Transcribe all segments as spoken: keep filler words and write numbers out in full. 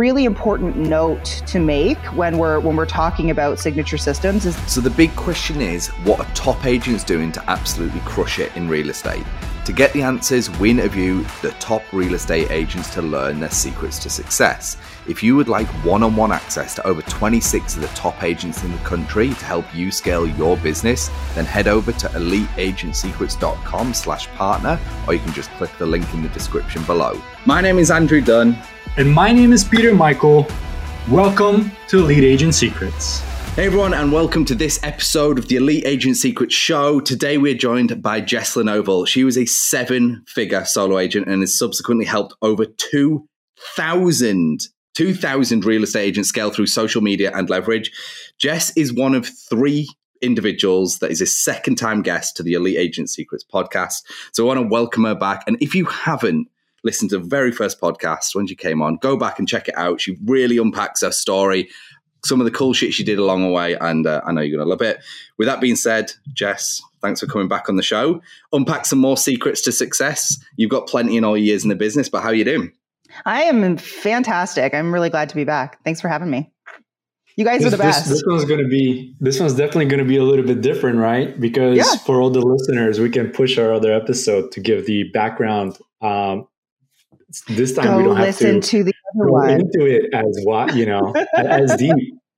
really important note to make when we're when we're talking about signature systems is... So the big question is, what are top agents doing to absolutely crush it in real estate? To get the answers, we interview the top real estate agents to learn their secrets to success. If you would like one-on-one access to over twenty-six of the top agents in the country to help you scale your business, then head over to elite agent secrets dot com slash partner, or you can just click the link in the description below. My name is Andrew Dunn. And my name is Peter Michael. Welcome to Elite Agent Secrets. Hey everyone, and welcome to this episode of the Elite Agent Secrets Show. Today we're joined by Jess Lenoval. She was a seven-figure solo agent and has subsequently helped over two thousand, two thousand real estate agents scale through social media and leverage. Jess is one of three individuals that is a second-time guest to the Elite Agent Secrets podcast. So I want to welcome her back. And if you haven't listened to the very first podcast when she came on, go back and check it out. She really unpacks her story, some of the cool shit she did along the way, and uh, I know you're going to love it. With that being said, Jess, thanks for coming back on the show. Unpack some more secrets to success. You've got plenty in all your years in the business, but how are you doing? I am fantastic. I'm really glad to be back. Thanks for having me. You guys this, are the best. This, this one's going to be, this one's definitely going to be a little bit different, right? Because yeah. for all the listeners, we can push our other episode to give the background. Um, this time Go we don't have listen to, to the other go one. into it as what, you know, as deep.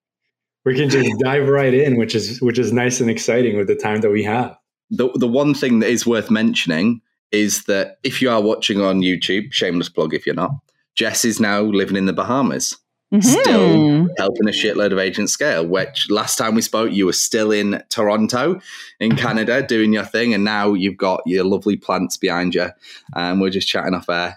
We can just dive right in, which is which is nice and exciting with the time that we have. The the one thing that is worth mentioning is that if you are watching on YouTube, shameless plug if you're not, Jess is now living in the Bahamas, mm-hmm. still helping a shitload of agents scale, which last time we spoke, you were still in Toronto, in Canada, doing your thing, and now you've got your lovely plants behind you, and we're just chatting off air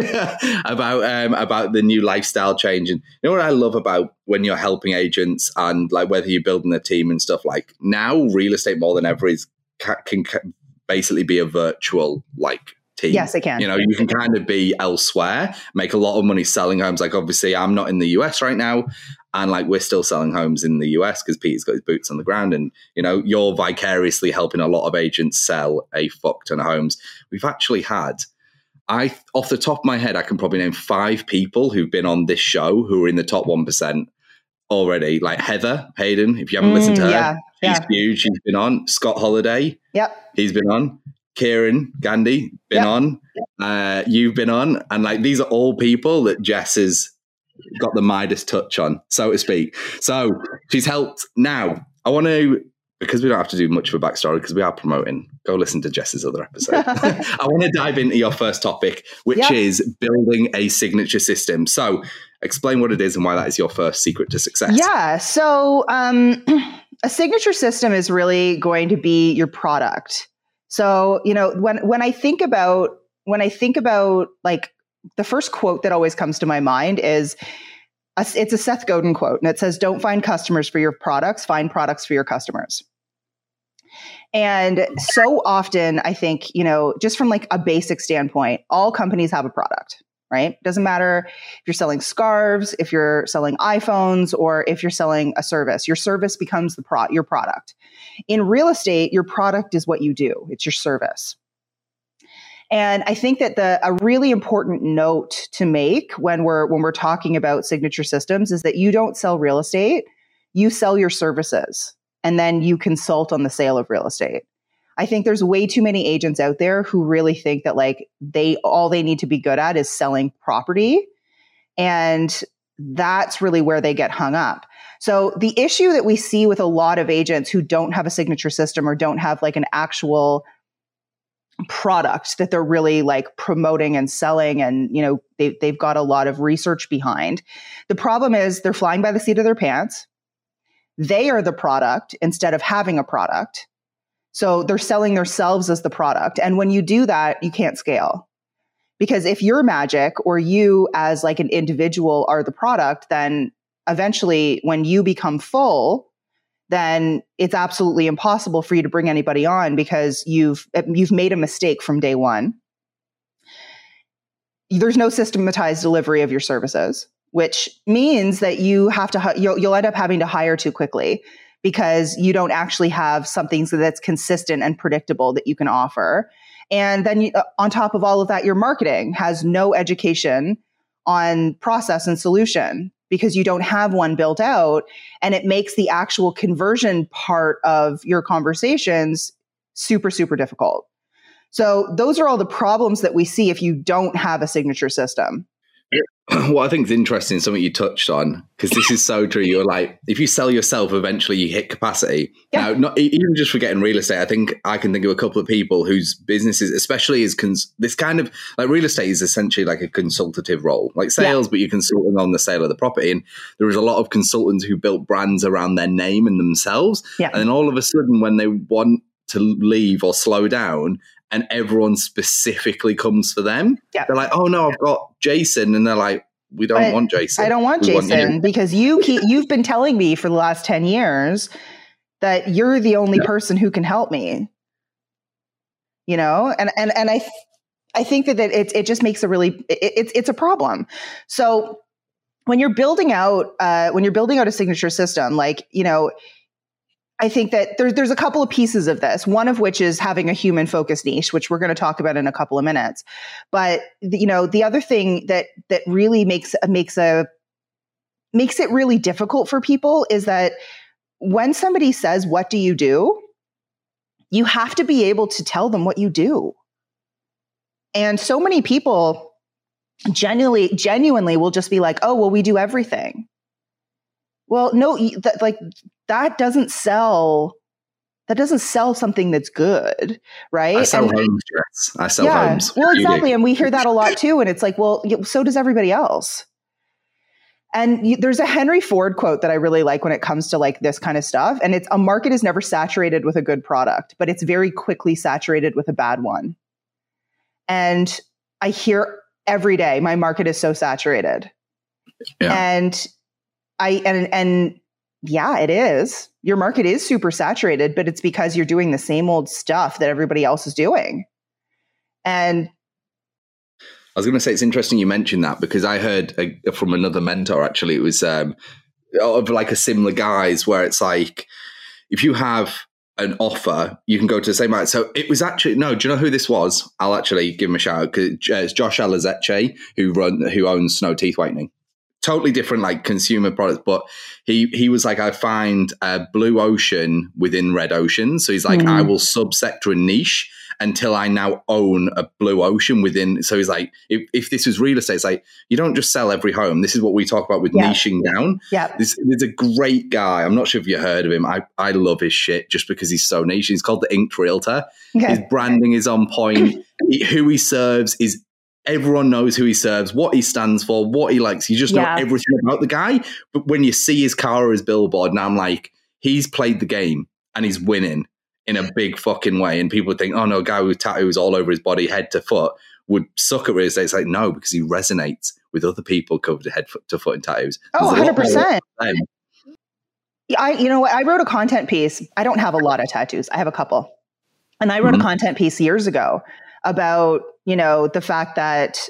about um, about the new lifestyle change. And you know what I love about when you're helping agents and like whether you're building a team and stuff, like now real estate more than ever is can basically be a virtual like team. Yes, it can. You know, you can kind of be elsewhere, make a lot of money selling homes. Like obviously I'm not in the U S right now, and like we're still selling homes in the U S because Pete's got his boots on the ground, and you know, you're vicariously helping a lot of agents sell a fuck ton of homes. We've actually had, I off the top of my head, I can probably name five people who've been on this show who are in the top one percent already. Like Heather Hayden, if you haven't mm, listened to her, yeah, she's yeah. huge. She's been on. Scott Holiday, yep, he's been on. Kieran Gandhi, been yep. on. Uh, you've been on. And like these are all people that Jess has got the Midas touch on, so to speak. So she's helped. Now, I want to, because we don't have to do much of a backstory because we are promoting, go listen to Jess's other episode. I want to dive into your first topic, which yep. is building a signature system. So explain what it is and why that is your first secret to success. Yeah. So um, a signature system is really going to be your product. So, you know, when, when I think about, when I think about like the first quote that always comes to my mind is, a, it's a Seth Godin quote, and it says, don't find customers for your products, find products for your customers. And so often I think, you know, just from like a basic standpoint, all companies have a product, right? Doesn't matter if you're selling scarves, if you're selling iPhones, or if you're selling a service, your service becomes the pro- your product. In real estate, your product is what you do. It's your service. And I think that the a really important note to make when we're when we're talking about signature systems is that you don't sell real estate, you sell your services, and then you consult on the sale of real estate. I think there's way too many agents out there who really think that like they all they need to be good at is selling property, and that's really where they get hung up. So the issue that we see with a lot of agents who don't have a signature system or don't have like an actual product that they're really like promoting and selling, and you know they, they've got a lot of research behind. The problem is they're flying by the seat of their pants. They are the product instead of having a product. So they're selling themselves as the product. And when you do that, you can't scale. Because if you're magic or you as like an individual are the product, then eventually when you become full, then it's absolutely impossible for you to bring anybody on because you've you've made a mistake from day one. There's no systematized delivery of your services, which means that you have to you'll, you'll end up having to hire too quickly because you don't actually have something that's consistent and predictable that you can offer. And then you, on top of all of that, your marketing has no education on process and solution because you don't have one built out, and it makes the actual conversion part of your conversations super, super difficult. So those are all the problems that we see if you don't have a signature system. What I think is interesting, something you touched on, because this is so true. You're like, if you sell yourself, eventually you hit capacity. Yeah. Now, not even just for getting real estate, I think I can think of a couple of people whose businesses, especially is cons- this kind of like real estate is essentially like a consultative role, like sales, yeah. but you're consulting on the sale of the property. And there is a lot of consultants who built brands around their name and themselves. Yeah. And then all of a sudden, when they want to leave or slow down, and everyone specifically comes for them, yeah. they're like, oh no, I've got Jason. And they're like, we don't but want Jason. I don't want we Jason want because you keep, you've been telling me for the last ten years that you're the only yeah. person who can help me. You know, and and and I I think that it it just makes a really it, it's it's a problem. So when you're building out uh, when you're building out a signature system, like, you know, I think that there's there's a couple of pieces of this, one of which is having a human focused niche, which we're going to talk about in a couple of minutes. But, you know, the other thing that that really makes makes a makes it really difficult for people is that when somebody says, what do you do? You have to be able to tell them what you do. And so many people genuinely genuinely will just be like, oh, well, we do everything. Well, no, that, like that doesn't sell. That doesn't sell something that's good, right? I sell and, homes, yes. I sell yeah, homes. Well, exactly, and we hear that a lot too. And it's like, well, so does everybody else. And you, there's a Henry Ford quote that I really like when it comes to like this kind of stuff. And it's a market is never saturated with a good product, but it's very quickly saturated with a bad one. And I hear every day, my market is so saturated, yeah. and I and and yeah, it is. Your market is super saturated, but it's because you're doing the same old stuff that everybody else is doing. And I was going to say, it's interesting you mentioned that because I heard a, from another mentor, actually, it was um, of like a similar guise where it's like, if you have an offer, you can go to the same market. So it was actually, no, do you know who this was? I'll actually give him a shout out because it's Josh Alazeche who run, who owns Snow Teeth Whitening. Totally different, like consumer products, but he he was like, I find a blue ocean within red ocean. So he's like, mm. I will subsector a niche until I now own a blue ocean within. So he's like, if, if this was real estate, it's like, you don't just sell every home. This is what we talk about with yeah. niching down. Yeah, this, there's a great guy. I'm not sure if you heard of him. I, I love his shit just because he's so niche. He's called the Inked Realtor. Okay. His branding is on point. he, who he serves is. Everyone knows who he serves, what he stands for, what he likes. You just yeah. know everything about the guy. But when you see his car or his billboard, now I'm like, he's played the game and he's winning in a big fucking way. And people think, oh no, a guy with tattoos all over his body, head to foot, would suck at real estate. It's like, no, because he resonates with other people covered head to foot in tattoos. Oh, one hundred percent. I, you know what? I wrote a content piece. I don't have a lot of tattoos. I have a couple. And I wrote mm-hmm. a content piece years ago about, you know, the fact that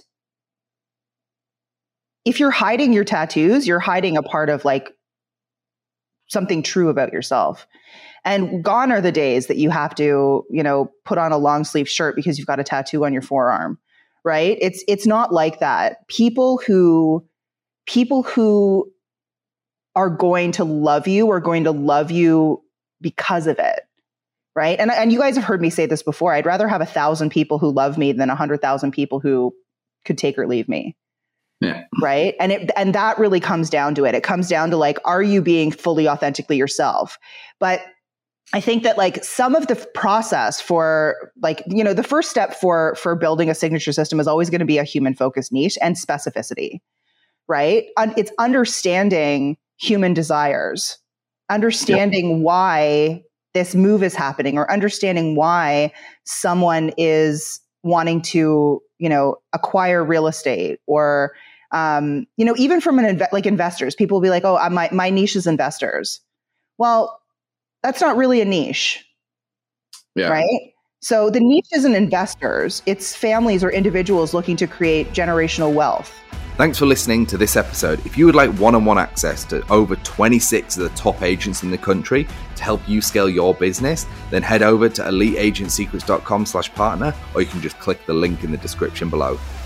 if you're hiding your tattoos, you're hiding a part of like something true about yourself. And gone are the days that you have to, you know, put on a long sleeve shirt because you've got a tattoo on your forearm, right? It's it's not like that. People who people who are going to love you are going to love you because of it. Right. And, and you guys have heard me say this before. I'd rather have a thousand people who love me than a hundred thousand people who could take or leave me. Yeah. Right. And it, and that really comes down to it. It comes down to like, are you being fully authentically yourself? But I think that like some of the process for like, you know, the first step for, for building a signature system is always going to be a human focused niche and specificity. Right. And it's understanding human desires, understanding yep. why this move is happening, or understanding why someone is wanting to, you know, acquire real estate, or, um, you know, even from an inve- like investors, people will be like, oh, my, my niche is investors. Well, that's not really a niche, yeah. right? So the niche isn't investors. It's families or individuals looking to create generational wealth. Thanks for listening to this episode. If you would like one-on-one access to over twenty-six of the top agents in the country to help you scale your business, then head over to elite agent secrets dot com slash partner, or you can just click the link in the description below.